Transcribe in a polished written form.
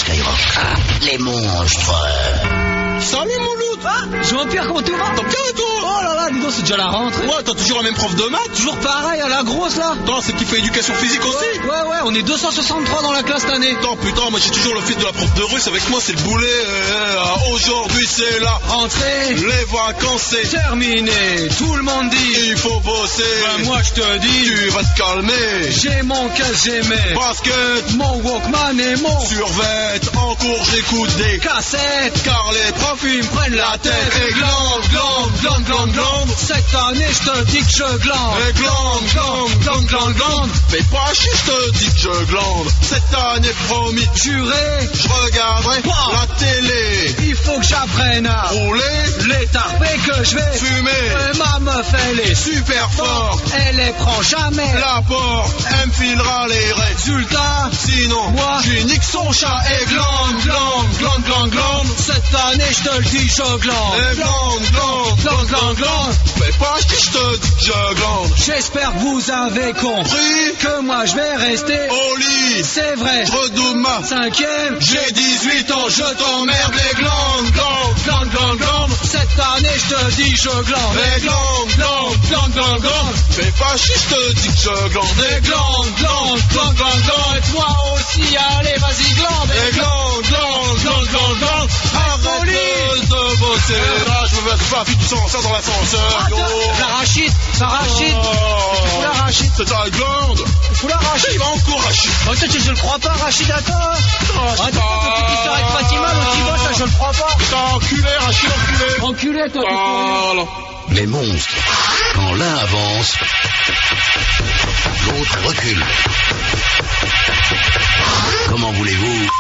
Skyrock. Les monstres. Salut mon loup. Jean-Pierre, comment tu vas? T'as bien et toi? Oh là là, dis donc, c'est déjà la rentrée. Ouais, t'as toujours la même prof de maths? Toujours pareil, à la grosse là. Attends, c'est qui fait éducation physique aussi? Ouais, on est 263 dans la classe cette année. Attends, putain, moi j'ai toujours le fils de la prof de russe avec moi, c'est le boulet. Aujourd'hui c'est la rentrée. Les vacances c'est terminé. Tout le monde dit il faut bosser. Ben moi je te dis tu vas te calmer. J'ai mon casque, j'ai mes basket, mon Walkman et mon survêt. En cours j'écoute des cassettes, car les profs ils me prennent la tête. Et glande. Cette année je te dis que je glande. Et glande. Mais pas chier, je te dis que je glande. Cette année promis, juré, je regarderai la télé. Il faut que j'apprenne à rouler les tarpés que je vais fumer. Ma meuf elle est super forte, elle les prend jamais la porte, elle me filera les résultats. Sinon, moi, je nique son chat. Et glande. Cette année, je te le dis, je glande. Et glande. Mais pas chier, je te dis que je glande. J'espère que vous avez compris que moi je vais rester au lit. C'est vrai, je redouble ma 5e. J'ai 18 ans, je t'emmerde. Et glande. Cette année, je te dis, je glande. Et glande. Mais pas chier, je te dis que je glande. Et glande. Et toi aussi, allez, vas-y, glande. Et glande. Arrête de bosser. Là, je me fais pas vite sans ça dans l'ascenseur. L'arachide. L'arachide. C'est ta glande. Faut l'arachide. Il va encore rachid. Je le crois pas, Rachid, à toi. Attends, petite histoire avec Fatima, le petit boss, ça, je le crois pas. T'as enculé, Rachid, enculé. Enculé, toi, voilà. Les monstres, quand l'un avance, l'autre recule. Comment voulez-vous